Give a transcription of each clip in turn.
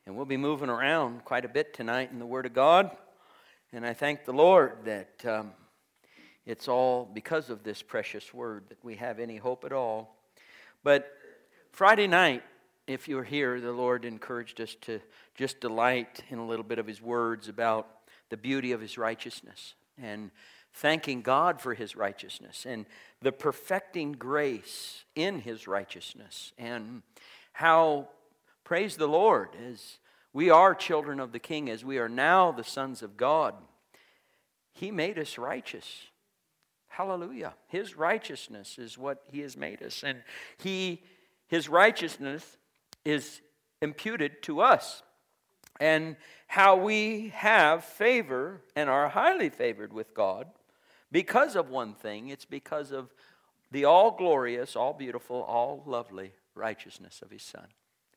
And we'll be moving around quite a bit tonight in the Word of God. And I thank the Lord that it's all because of this precious Word that we have any hope at all. But Friday night, if you were here, the Lord encouraged us to just delight in a little bit of His words about the beauty of His righteousness and thanking God for His righteousness and the perfecting grace in His righteousness and how, praise the Lord, as we are children of the King, as we are now the sons of God, He made us righteous. Hallelujah. His righteousness is what He has made us. And His righteousness is imputed to us. And how we have favor and are highly favored with God because of one thing. It's because of the all-glorious, all-beautiful, all-lovely righteousness of His Son.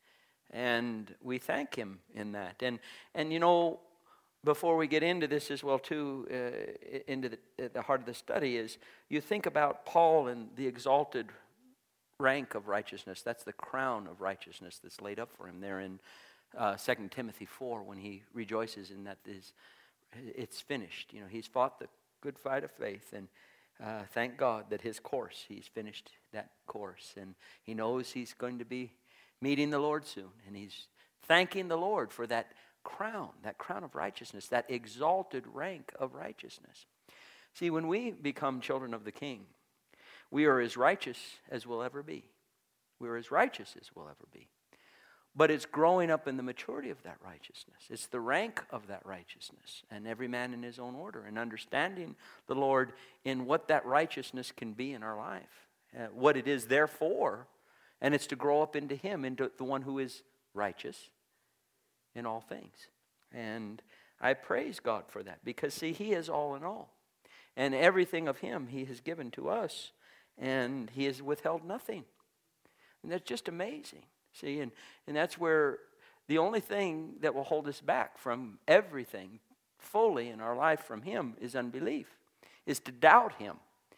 And we thank Him in that. And you know, before we get into this as well too, into the heart of the study, is you think about Paul and the exalted rank of righteousness. That's the crown of righteousness that's laid up for him there in 2 Timothy 4 when he rejoices in that it's finished. You know, he's fought the good fight of faith, and thank God that he's finished that course, and he knows he's going to be meeting the Lord soon, and he's thanking the Lord for that crown of righteousness, that exalted rank of righteousness. See, when we become children of the King, we are as righteous as we'll ever be. We're as righteous as we'll ever be. But it's growing up in the maturity of that righteousness. It's the rank of that righteousness, and every man in his own order, and understanding the Lord in what that righteousness can be in our life, what it is there for. And it's to grow up into Him, into the one who is righteous in all things. And I praise God for that. Because, see, He is all in all. And everything of Him He has given to us. And He has withheld nothing. And that's just amazing. See, and that's where the only thing that will hold us back from everything fully in our life from Him is unbelief. Is to doubt Him.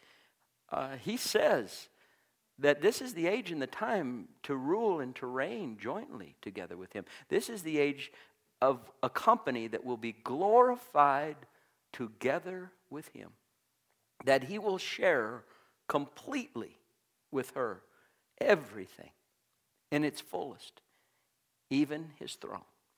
He says that this is the age and the time to rule and to reign jointly together with Him. This is the age of a company that will be glorified together with Him. That He will share completely with her everything in its fullest, even His throne.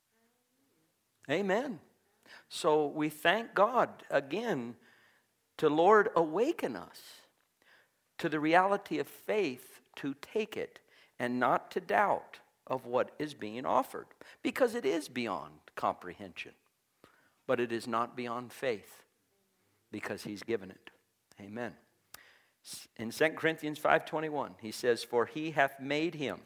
Amen. So we thank God again to, Lord, awaken us to the reality of faith, to take it and not to doubt of what is being offered. Because it is beyond comprehension. But it is not beyond faith. Because He's given it. Amen. In 2 Corinthians 5:21, he says, "For He hath made Him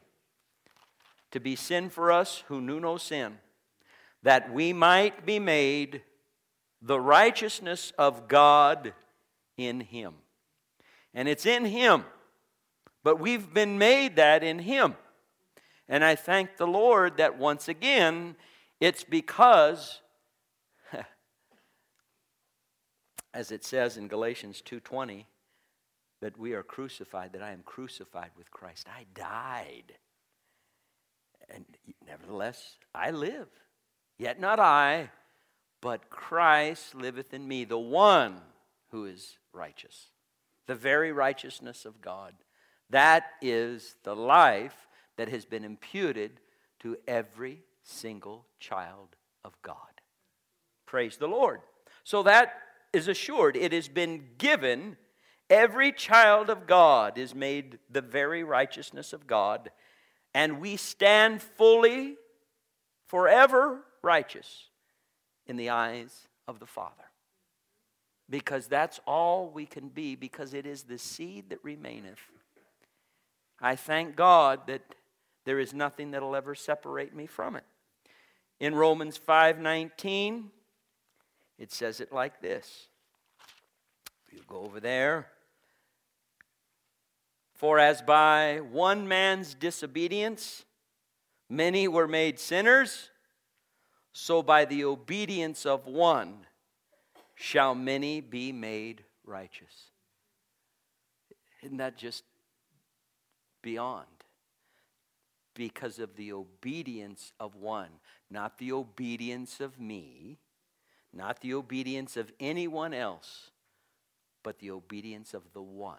to be sin for us who knew no sin, that we might be made the righteousness of God in Him." And it's in Him. But we've been made that in Him. And I thank the Lord that once again, it's because, as it says in Galatians 2:20, that we are crucified, that I am crucified with Christ. I died. And nevertheless, I live. Yet not I, but Christ liveth in me, the one who is righteous. The very righteousness of God. That is the life that has been imputed to every single child of God. Praise the Lord. So that is assured. It has been given. Every child of God is made the very righteousness of God. And we stand fully, forever righteous in the eyes of the Father. Because that's all we can be, because it is the seed that remaineth. I thank God that there is nothing that will ever separate me from it. In Romans 5:19, it says it like this. You go over there. "For as by one man's disobedience many were made sinners, so by the obedience of one shall many be made righteous." Isn't that just beyond? because of the obedience of one, not the obedience of me, not the obedience of anyone else, but the obedience of the one.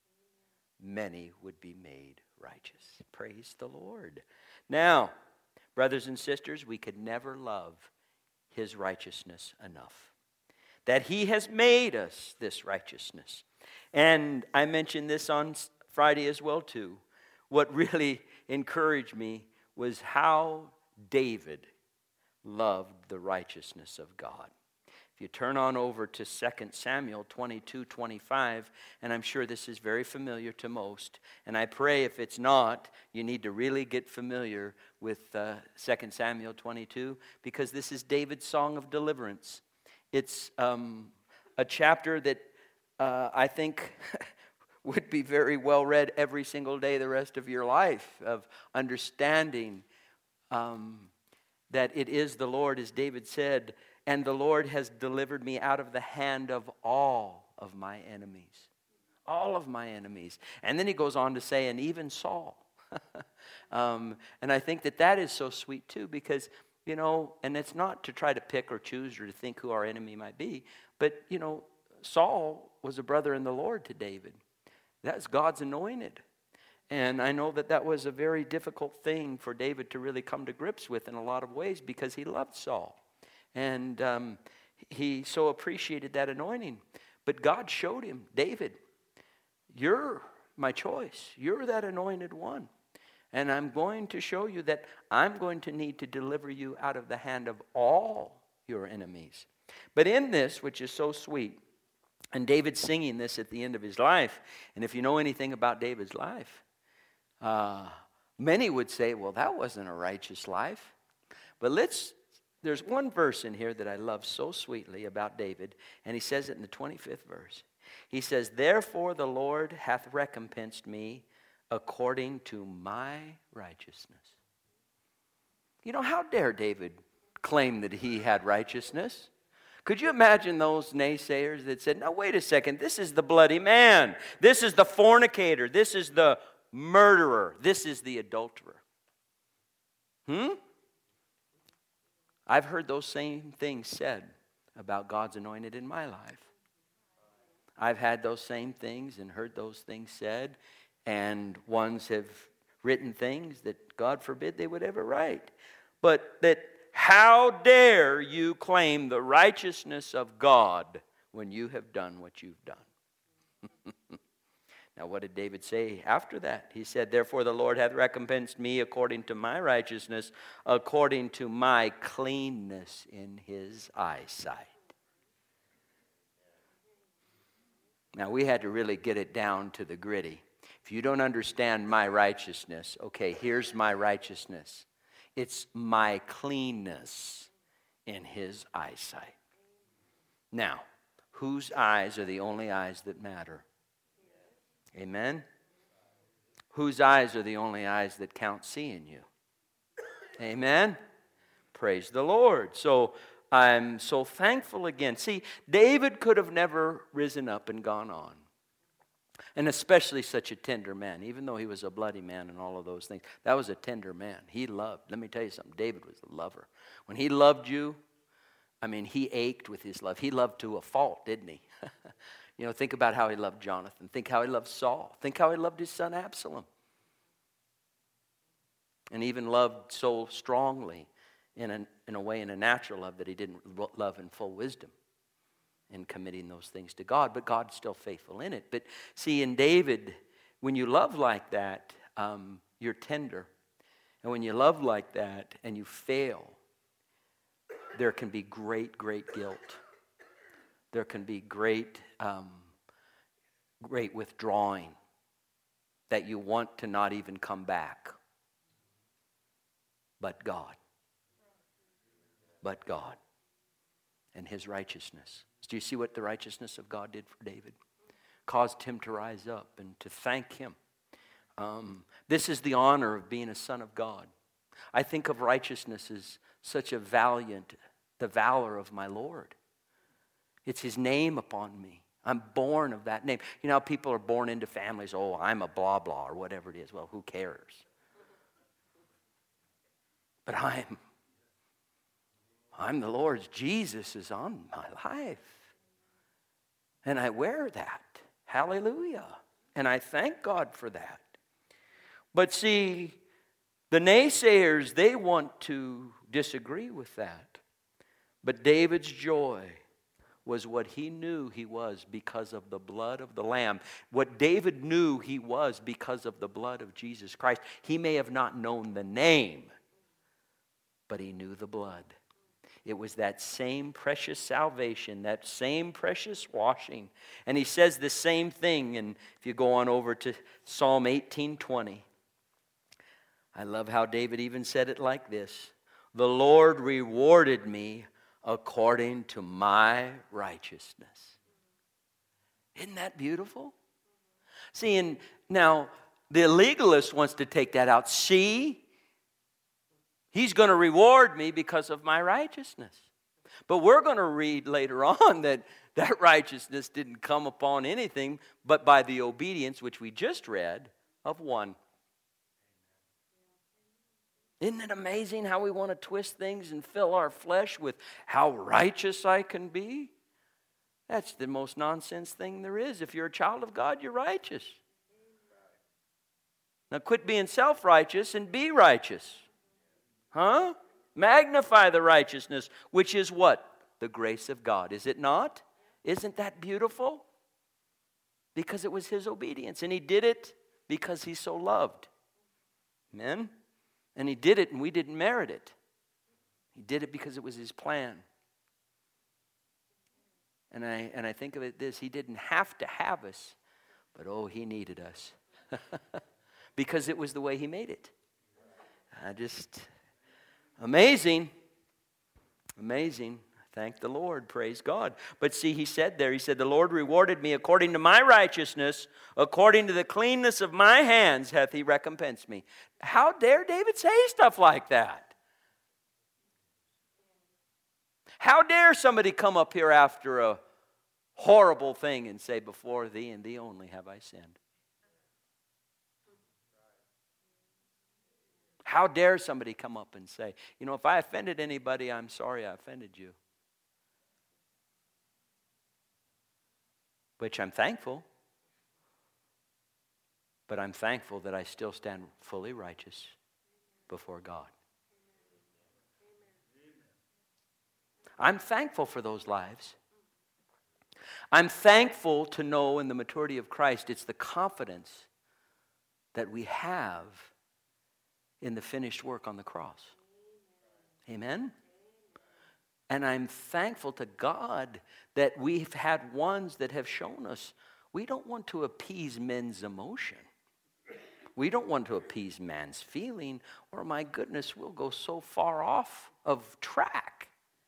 Many would be made righteous. Praise the Lord. Now, brothers and sisters, we could never love his righteousness enough. That he has made us this righteousness. And I mentioned this on Friday as well too. What really encouraged me was how David loved the righteousness of God. If you turn on over to 2 Samuel 22:25, and I'm sure this is very familiar to most, and I pray if it's not, you need to really get familiar with 2 Samuel 22, because this is David's song of deliverance. It's a chapter that I think would be very well read every single day the rest of your life, of understanding that it is the Lord, as David said, and the Lord has delivered me out of the hand of all of my enemies. All of my enemies. And then he goes on to say, and even Saul. And I think that that is so sweet too, because, you know, and it's not to try to pick or choose or to think who our enemy might be, but, you know, Saul was a brother in the Lord to David. That's God's anointed. And I know that that was a very difficult thing for David to really come to grips with in a lot of ways, because he loved Saul. And he so appreciated that anointing. But God showed him, David, you're my choice. You're that anointed one. And I'm going to show you that I'm going to need to deliver you out of the hand of all your enemies. But in this, which is so sweet, and David's singing this at the end of his life, and if you know anything about David's life, many would say, well, that wasn't a righteous life. But there's one verse in here that I love so sweetly about David, and he says it in the 25th verse. He says, therefore the Lord hath recompensed me according to my righteousness. You know, how dare David claim that he had righteousness? Could you imagine those naysayers that said, now wait a second, this is the bloody man. This is the fornicator. This is the murderer. This is the adulterer. I've heard those same things said about God's anointed in my life. I've had those same things and heard those things said, and ones have written things that God forbid they would ever write. But that how dare you claim the righteousness of God when you have done what you've done? Now, what did David say after that? He said, therefore the Lord hath recompensed me according to my righteousness, according to my cleanness in his eyesight. Now, we had to really get it down to the gritty. If you don't understand my righteousness, okay, here's my righteousness. It's my cleanness in his eyesight. Now, whose eyes are the only eyes that matter? Amen? Whose eyes are the only eyes that count seeing you? Amen? Praise the Lord. So I'm so thankful again. See, David could have never risen up and gone on. And especially such a tender man, even though he was a bloody man and all of those things. That was a tender man. He loved. Let me tell you something. David was a lover. When he loved you, I mean, he ached with his love. He loved to a fault, didn't he? You know, think about how he loved Jonathan. Think how he loved Saul. Think how he loved his son Absalom. And even loved so strongly in a way, in a natural love, that he didn't love in full wisdom in committing those things to God. But God's still faithful in it. But see, in David, when you love like that, you're tender. And when you love like that and you fail, there can be great, great guilt. There can be great withdrawing, that you want to not even come back. But God. But God. And his righteousness. Do you see what the righteousness of God did for David? Caused him to rise up and to thank him. This is the honor of being a son of God. I think of righteousness as such a the valor of my Lord. It's his name upon me. I'm born of that name. You know how people are born into families, oh, I'm a blah blah or whatever it is. Well, who cares? But I'm the Lord's. Jesus is on my life. And I wear that. Hallelujah. And I thank God for that. But see, the naysayers, they want to disagree with that. But David's joy was what he knew he was because of the blood of the Lamb. What David knew he was because of the blood of Jesus Christ. He may have not known the name, but he knew the blood. It was that same precious salvation, that same precious washing. And he says the same thing, and if you go on over to Psalm 18:20, I love how David even said it like this: the Lord rewarded me according to my righteousness. Isn't that beautiful? See, and now the legalist wants to take that out. See, he's going to reward me because of my righteousness. But we're going to read later on that that righteousness didn't come upon anything but by the obedience, which we just read, of one. Isn't it amazing how we want to twist things and fill our flesh with how righteous I can be? That's the most nonsense thing there is. If you're a child of God, you're righteous. Now quit being self-righteous and be righteous. Huh? Magnify the righteousness, which is what? The grace of God. Is it not? Isn't that beautiful? Because it was His obedience. And He did it because He so loved. Amen? And He did it and we didn't merit it. He did it because it was His plan. And I think of it this: He didn't have to have us, but oh, He needed us. Because it was the way He made it. Amazing. Amazing. Thank the Lord. Praise God. But see, he said, the Lord rewarded me according to my righteousness, according to the cleanness of my hands hath He recompensed me. How dare David say stuff like that? How dare somebody come up here after a horrible thing and say, before Thee and Thee only have I sinned? How dare somebody come up and say, you know, if I offended anybody, I'm sorry I offended you. Which I'm thankful. But I'm thankful that I still stand fully righteous before God. I'm thankful for those lives. I'm thankful to know in the maturity of Christ, it's the confidence that we have in the finished work on the cross. Amen? And I'm thankful to God that we've had ones that have shown us we don't want to appease men's emotion. We don't want to appease man's feeling, or my goodness, we'll go so far off of track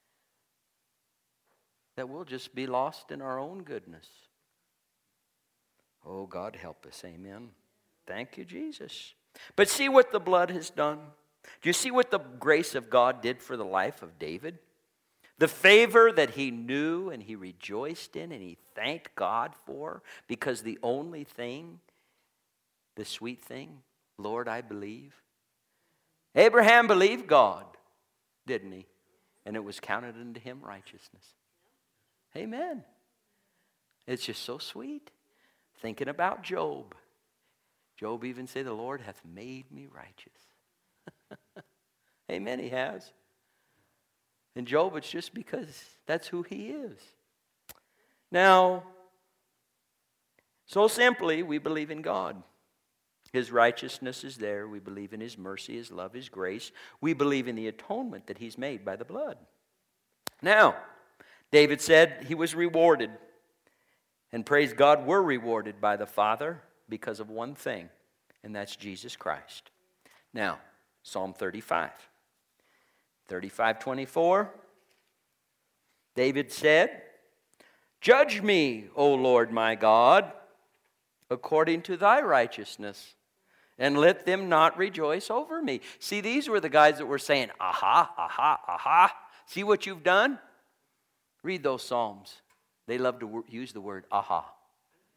that we'll just be lost in our own goodness. Oh, God help us. Amen. Thank you, Jesus. But see what the blood has done? Do you see what the grace of God did for the life of David? The favor that he knew and he rejoiced in and he thanked God for, because the only thing, the sweet thing, Lord, I believe. Abraham believed God, didn't he? And it was counted unto him righteousness. Amen. It's just so sweet. Thinking about Job. Job even said, the Lord hath made me righteous. Amen, He has. And Job, it's just because that's who he is. Now, so simply, we believe in God. His righteousness is there. We believe in His mercy, His love, His grace. We believe in the atonement that He's made by the blood. Now, David said he was rewarded. And praise God, we're rewarded by the Father because of one thing, and that's Jesus Christ. Now, Psalm 35. 35:24. David said, judge me, O Lord my God, according to Thy righteousness, and let them not rejoice over me. See, these were the guys that were saying, aha, aha, aha. See what you've done? Read those Psalms. They love to use the word aha.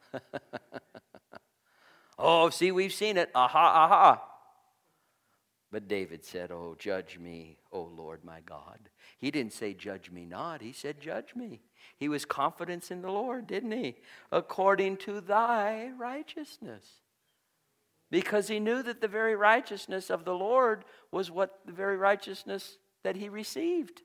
Oh, see, we've seen it. Aha, aha. But David said, "Oh, judge me, O Lord my God." He didn't say, "Judge me not." He said, "Judge me." He was confident in the Lord, didn't he? According to thy righteousness. Because he knew that the very righteousness of the Lord was the very righteousness that he received.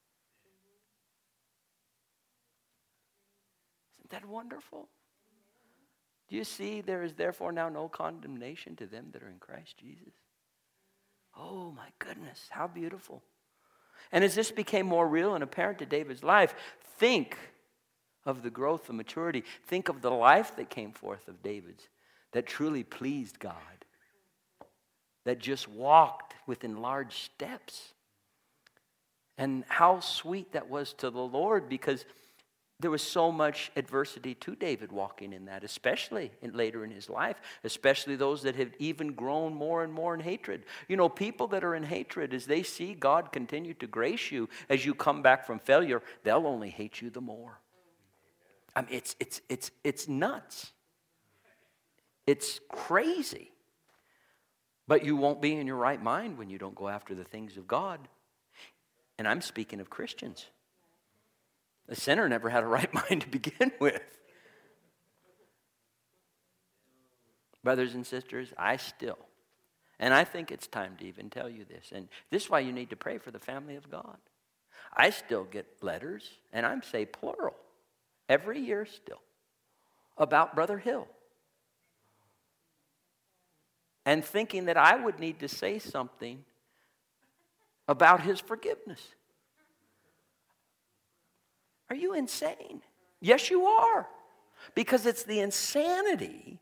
Isn't that wonderful? Do you see, there is therefore now no condemnation to them that are in Christ Jesus? Oh my goodness, how beautiful. And as this became more real and apparent to David's life, think of the growth and maturity. Think of the life that came forth of David's that truly pleased God, that just walked with enlarged steps. And how sweet that was to the Lord, because there was so much adversity to David walking in that, especially later in his life, especially those that have even grown more and more in hatred. You know, people that are in hatred, as they see God continue to grace you as you come back from failure, they'll only hate you the more. I mean, it's nuts. It's crazy. But you won't be in your right mind when you don't go after the things of God. And I'm speaking of Christians. The sinner never had a right mind to begin with. Brothers and sisters, I think it's time to even tell you this. And this is why you need to pray for the family of God. I still get letters, and I'm say plural, every year still, about Brother Hill. And thinking that I would need to say something about his forgiveness. Are you insane? Yes, you are. Because it's the insanity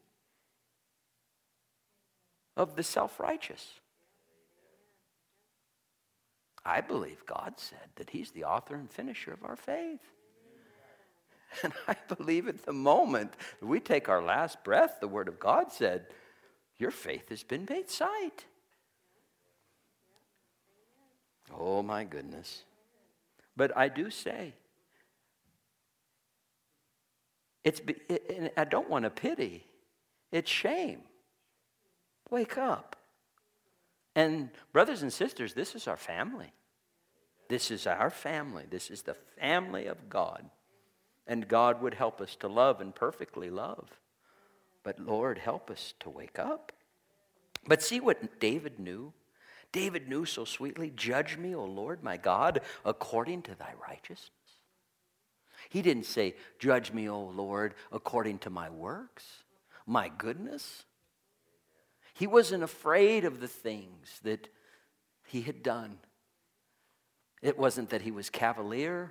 of the self-righteous. I believe God said that he's the author and finisher of our faith. And I believe at the moment that we take our last breath, the Word of God said, your faith has been made sight. Oh my goodness. But I do say, I don't want to pity. It's shame. Wake up. And brothers and sisters, this is our family. This is our family. This is the family of God. And God would help us to love and perfectly love. But Lord, help us to wake up. But see what David knew? David knew so sweetly, judge me, O Lord, my God, according to thy righteousness. He didn't say, judge me, O Lord, according to my works, my goodness. He wasn't afraid of the things that he had done. It wasn't that he was cavalier.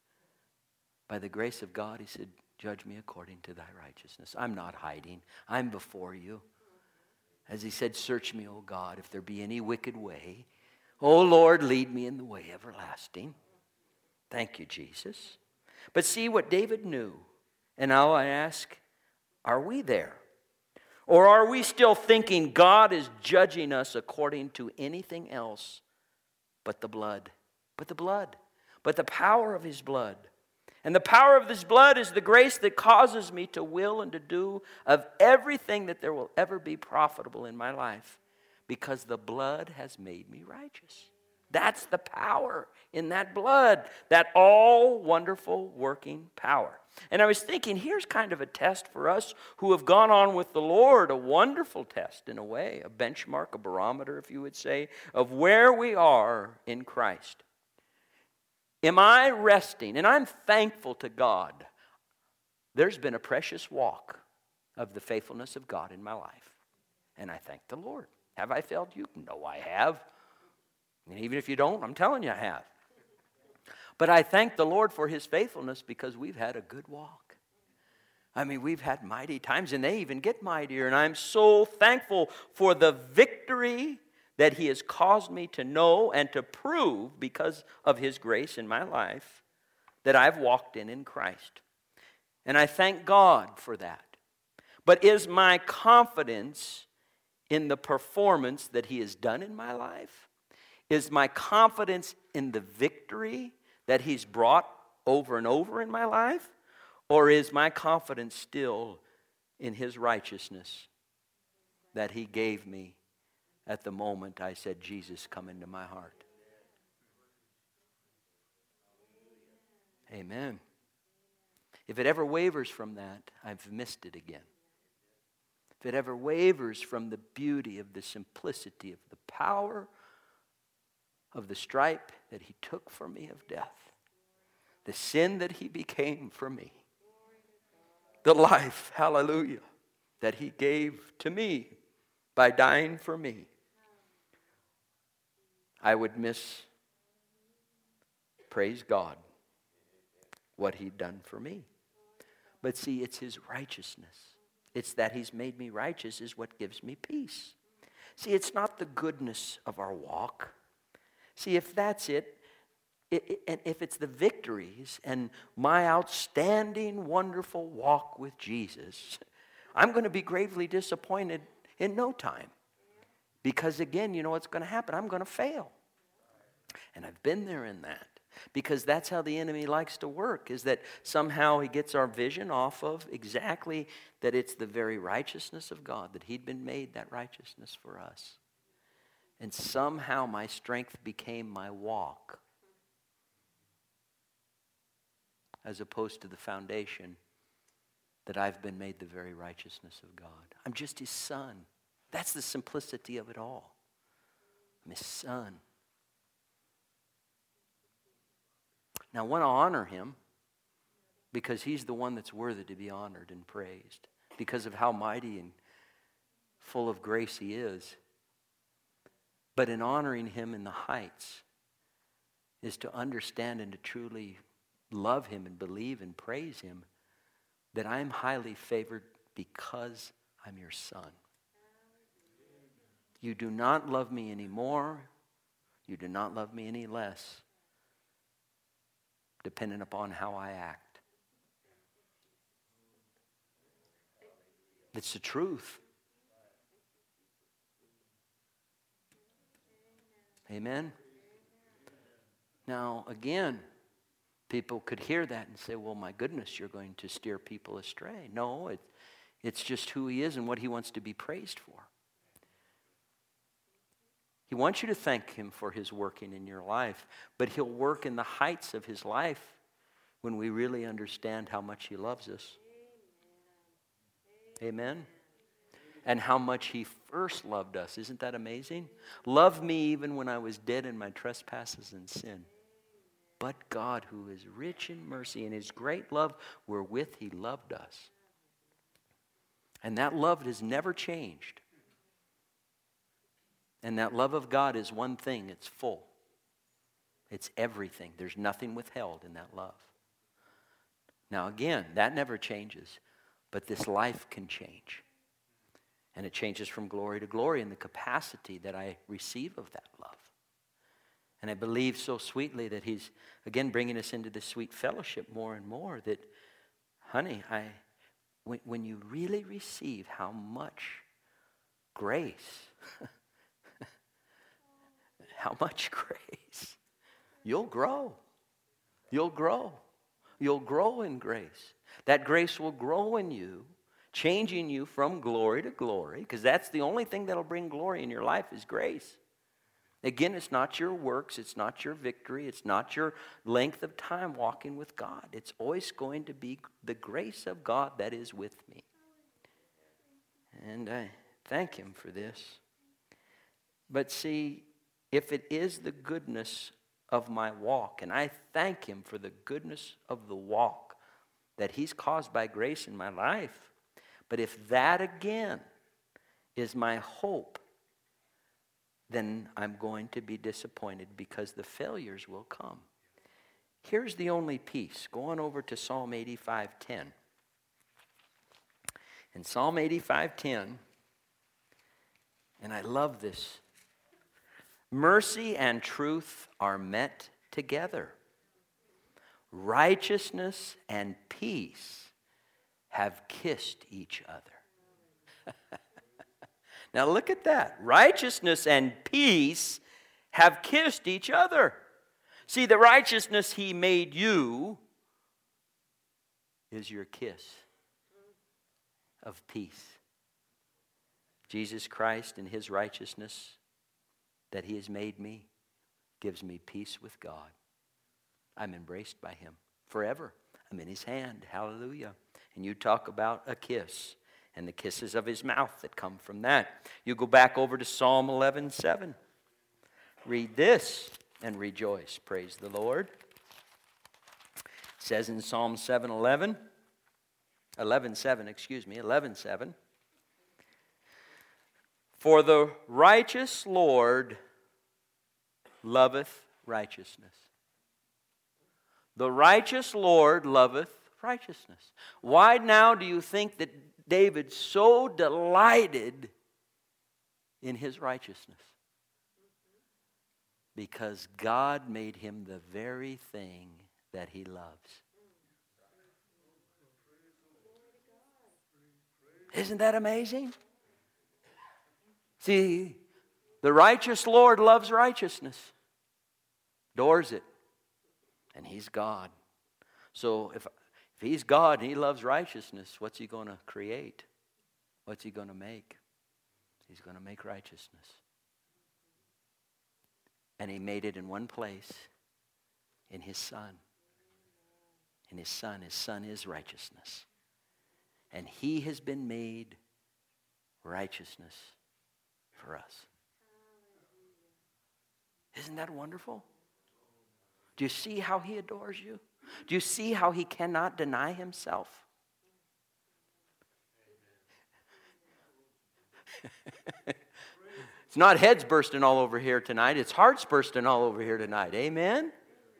By the grace of God, he said, judge me according to thy righteousness. I'm not hiding. I'm before you. As he said, search me, O God, if there be any wicked way. O Lord, lead me in the way everlasting. Thank you, Jesus. But see what David knew. And now I ask, are we there? Or are we still thinking God is judging us according to anything else but the blood? But the blood. But the power of his blood. And the power of this blood is the grace that causes me to will and to do of everything that there will ever be profitable in my life. Because the blood has made me righteous. That's the power in that blood. That all wonderful working power. And I was thinking, here's kind of a test for us who have gone on with the Lord. A wonderful test in a way. A benchmark, a barometer, if you would say, of where we are in Christ. Am I resting? And I'm thankful to God. There's been a precious walk of the faithfulness of God in my life. And I thank the Lord. Have I failed you? No, I have. And even if you don't, I'm telling you I have. But I thank the Lord for his faithfulness because we've had a good walk. I mean, we've had mighty times, and they even get mightier. And I'm so thankful for the victory that he has caused me to know and to prove because of his grace in my life that I've walked in Christ. And I thank God for that. But is my confidence in the performance that he has done in my life? Is my confidence in the victory that he's brought over and over in my life? Or is my confidence still in his righteousness that he gave me at the moment I said, Jesus, come into my heart. Amen. If it ever wavers from that, I've missed it again. If it ever wavers from the beauty of the simplicity of the power of the stripe that he took for me of death, the sin that he became for me, the life, hallelujah, that he gave to me by dying for me, I would miss, praise God, what he'd done for me. But see, it's his righteousness. It's that he's made me righteous is what gives me peace. See, it's not the goodness of our walk. See, if that's it, and if it's the victories and my outstanding, wonderful walk with Jesus, I'm going to be gravely disappointed in no time. Because again, you know what's going to happen? I'm going to fail. And I've been there in that. Because that's how the enemy likes to work, is that somehow he gets our vision off of exactly that it's the very righteousness of God, that he'd been made that righteousness for us. And somehow my strength became my walk, as opposed to the foundation that I've been made the very righteousness of God. I'm just his son. That's the simplicity of it all. I'm his son. Now, I want to honor him because he's the one that's worthy to be honored and praised because of how mighty and full of grace he is. But in honoring him in the heights is to understand and to truly love him and believe and praise him that I'm highly favored because I'm your son. You do not love me any more. You do not love me any less, dependent upon how I act. It's the truth. Amen? Now, again, people could hear that and say, well, my goodness, you're going to steer people astray. No, it's just who he is and what he wants to be praised for. He wants you to thank him for his working in your life, but he'll work in the heights of his life when we really understand how much he loves us. Amen? And how much he first loved us. Isn't that amazing? Loved me even when I was dead in my trespasses and sin. But God, who is rich in mercy and his great love wherewith he loved us. And that love has never changed. And that love of God is one thing, it's full. It's everything. There's nothing withheld in that love. Now again, that never changes, but this life can change. And it changes from glory to glory in the capacity that I receive of that love. And I believe so sweetly that he's, again, bringing us into this sweet fellowship more and more that, honey, when you really receive how much grace, how much grace, you'll grow. You'll grow. You'll grow in grace. That grace will grow in you, changing you from glory to glory, because that's the only thing that'll bring glory in your life is grace. Again, it's not your works, it's not your victory, it's not your length of time walking with God. It's always going to be the grace of God that is with me. And I thank him for this. But see, if it is the goodness of my walk, and I thank him for the goodness of the walk that he's caused by grace in my life, but if that again is my hope, then I'm going to be disappointed because the failures will come. Here's the only piece. Go on over to Psalm 85:10. In Psalm 85:10, and I love this, mercy and truth are met together. Righteousness and peace have kissed each other. Now look at that. Righteousness and peace have kissed each other. See, the righteousness he made you is your kiss of peace. Jesus Christ in his righteousness that He has made me gives me peace with God. I'm embraced by Him forever. I'm in His hand. Hallelujah. And you talk about a kiss and the kisses of His mouth that come from that. You go back over to Psalm 11:7. Read this and rejoice. Praise the Lord. It says in Psalm 11:7, for the righteous Lord loveth righteousness. The righteous Lord loveth righteousness. Why now do you think that David so delighted in his righteousness? Because God made him the very thing that he loves. Isn't that amazing? See, the righteous Lord loves righteousness, adores it, and He's God. So if He's God and He loves righteousness, what's He going to create? What's He going to make? He's going to make righteousness. And He made it in one place, in His Son. In His Son. His Son is righteousness. And He has been made righteousness for us. Isn't that wonderful? Do you see how He adores you? Do you see how He cannot deny Himself? It's not heads bursting all over here tonight. It's hearts bursting all over here tonight. Amen?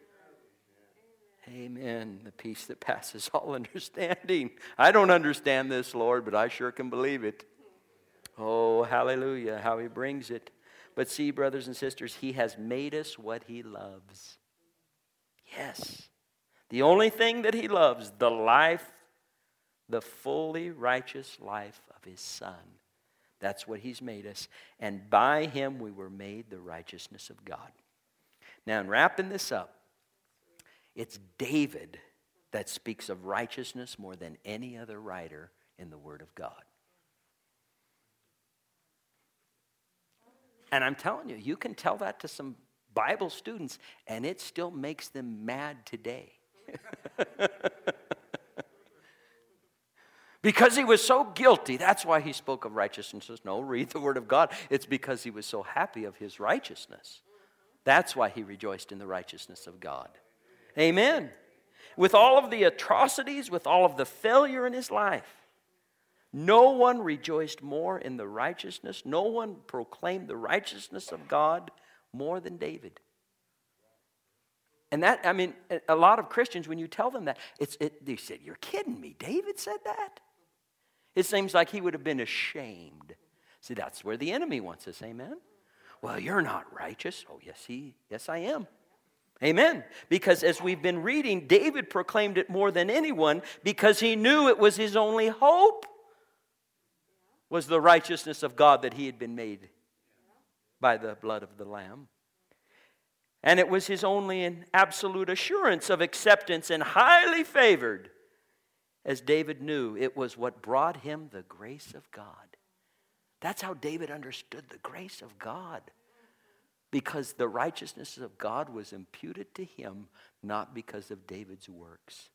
Amen. The peace that passes all understanding. I don't understand this, Lord, but I sure can believe it. Oh, hallelujah, how He brings it. But see, brothers and sisters, He has made us what He loves. Yes. The only thing that He loves, the life, the fully righteous life of His Son. That's what He's made us. And by Him we were made the righteousness of God. Now, in wrapping this up, it's David that speaks of righteousness more than any other writer in the Word of God. And I'm telling you, you can tell that to some Bible students, and it still makes them mad today. Because he was so guilty, that's why he spoke of righteousness. No, read the Word of God. It's because he was so happy of his righteousness. That's why he rejoiced in the righteousness of God. Amen. With all of the atrocities, with all of the failure in his life, no one rejoiced more in the righteousness. No one proclaimed the righteousness of God more than David. And that, I mean, a lot of Christians, when you tell them that, they said, "You're kidding me. David said that?" It seems like he would have been ashamed. See, that's where the enemy wants us. Amen. Well, you're not righteous. Oh, yes, I am. Amen. Because as we've been reading, David proclaimed it more than anyone because he knew it was his only hope. Was the righteousness of God that he had been made by the blood of the Lamb. And it was his only and absolute assurance of acceptance and highly favored. As David knew, it was what brought him the grace of God. That's how David understood the grace of God. Because the righteousness of God was imputed to him, not because of David's works,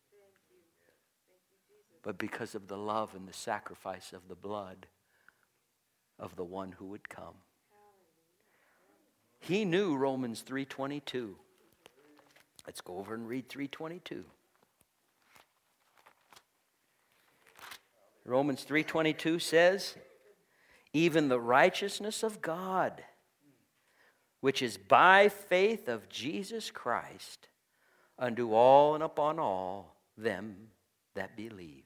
but because of the love and the sacrifice of the blood of the one who would come. He knew Romans 3:22. Let's go over and read 3:22. Romans 3:22 says, "Even the righteousness of God, which is by faith of Jesus Christ, unto all and upon all them that believe."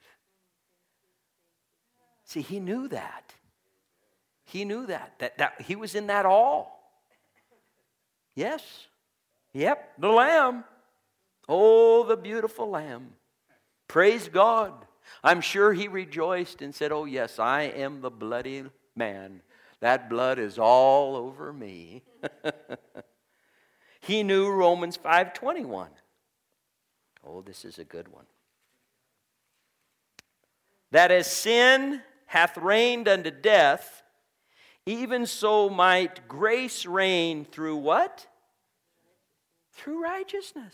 See, he knew that. He knew that he was in that all. Yes. Yep, the Lamb. Oh, the beautiful Lamb. Praise God. I'm sure he rejoiced and said, "Oh, yes, I am the bloody man. That blood is all over me." He knew Romans 5:21. Oh, this is a good one. "That as sin hath reigned unto death, even so might grace reign through what? Through righteousness.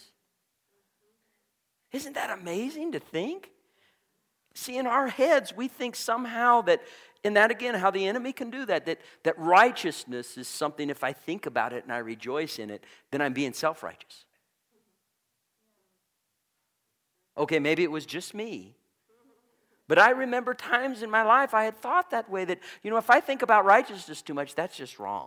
Isn't that amazing to think? See, in our heads, we think somehow that, and that again, how the enemy can do that righteousness is something, if I think about it and I rejoice in it, then I'm being self-righteous. Okay, maybe it was just me. But I remember times in my life I had thought that way, that, if I think about righteousness too much, that's just wrong.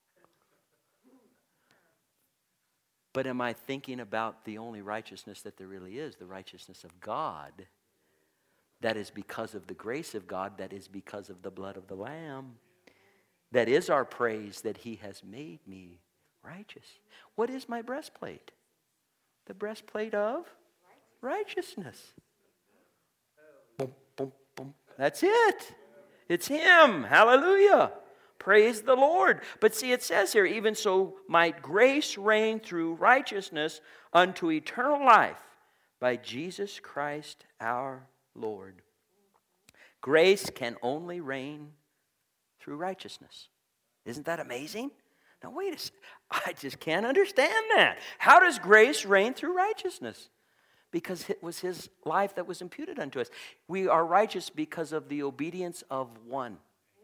But am I thinking about the only righteousness that there really is, the righteousness of God? That is because of the grace of God, that is because of the blood of the Lamb. That is our praise, that He has made me righteous. What is my breastplate? The breastplate of righteousness. Boom, boom, boom. That's it. It's Him. Hallelujah. Praise the Lord. But see, it says here, even so might grace reign through righteousness unto eternal life by Jesus Christ our Lord. Grace can only reign through righteousness. Isn't that amazing? Now wait a second. I just can't understand that. How does grace reign through righteousness? Because it was His life that was imputed unto us. We are righteous because of the obedience of one.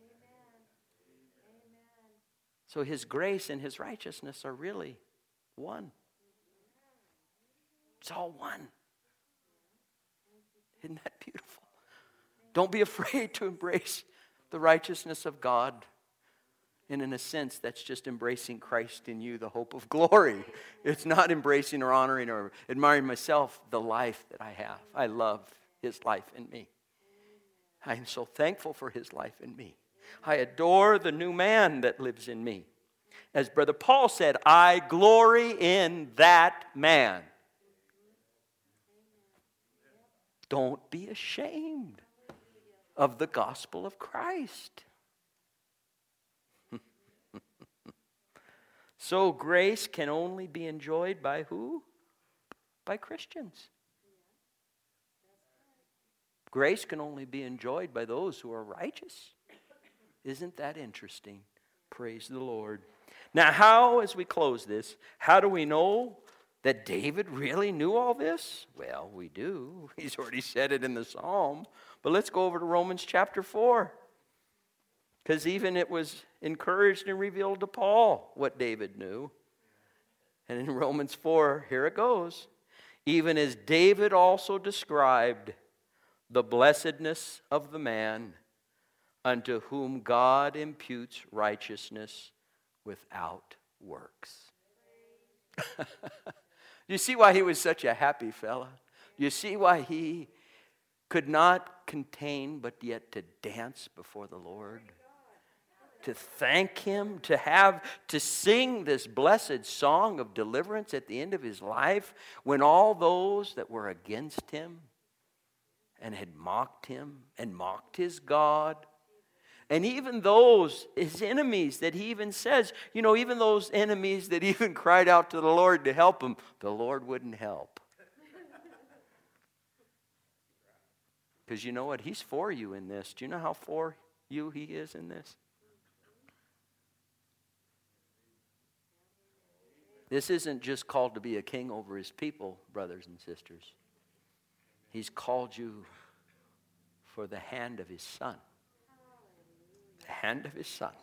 So His grace and His righteousness are really one. It's all one. Isn't that beautiful? Don't be afraid to embrace the righteousness of God. And in a sense, that's just embracing Christ in you, the hope of glory. It's not embracing or honoring or admiring myself, the life that I have. I love His life in me. I am so thankful for His life in me. I adore the new man that lives in me. As Brother Paul said, I glory in that man. Don't be ashamed of the gospel of Christ. So grace can only be enjoyed by who? By Christians. Grace can only be enjoyed by those who are righteous. Isn't that interesting? Praise the Lord. Now, how, as we close this, how do we know that David really knew all this? Well, we do. He's already said it in the Psalm. But let's go over to Romans chapter 4. Because even it was encouraged and revealed to Paul what David knew. And in Romans 4, here it goes. Even as David also described the blessedness of the man unto whom God imputes righteousness without works. You see why he was such a happy fella? You see why he could not contain but yet to dance before the Lord? To thank Him, to sing this blessed song of deliverance at the end of his life, when all those that were against him and had mocked him and mocked his God, and even those, his enemies, that he even says, even those enemies that even cried out to the Lord to help him, the Lord wouldn't help. Because you know what? He's for you in this. Do you know how for you He is in this? This isn't just called to be a king over His people, brothers and sisters. He's called you for the hand of His Son. The hand of His Son.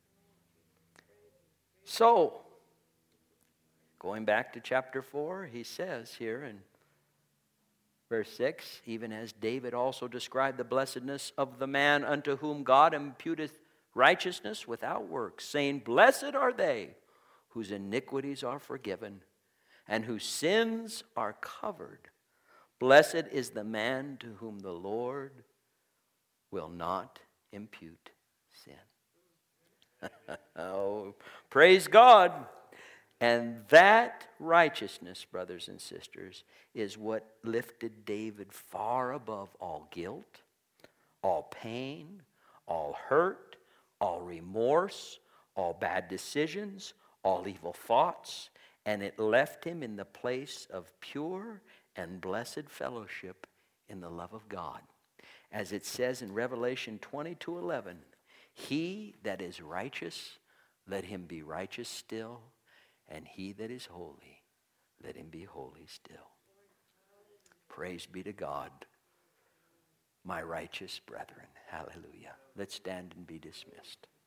So, going back to chapter 4, he says here in verse 6, even as David also described the blessedness of the man unto whom God imputeth righteousness without works, saying, Blessed are they whose iniquities are forgiven, and whose sins are covered. Blessed is the man to whom the Lord will not impute sin. Oh, praise God. And that righteousness, brothers and sisters, is what lifted David far above all guilt, all pain, all hurt, all remorse, all bad decisions, all evil thoughts, and it left him in the place of pure and blessed fellowship in the love of God. As it says in Revelation 22:11, He that is righteous, let him be righteous still, and he that is holy, let him be holy still. Praise be to God, my righteous brethren. Hallelujah. Let's stand and be dismissed.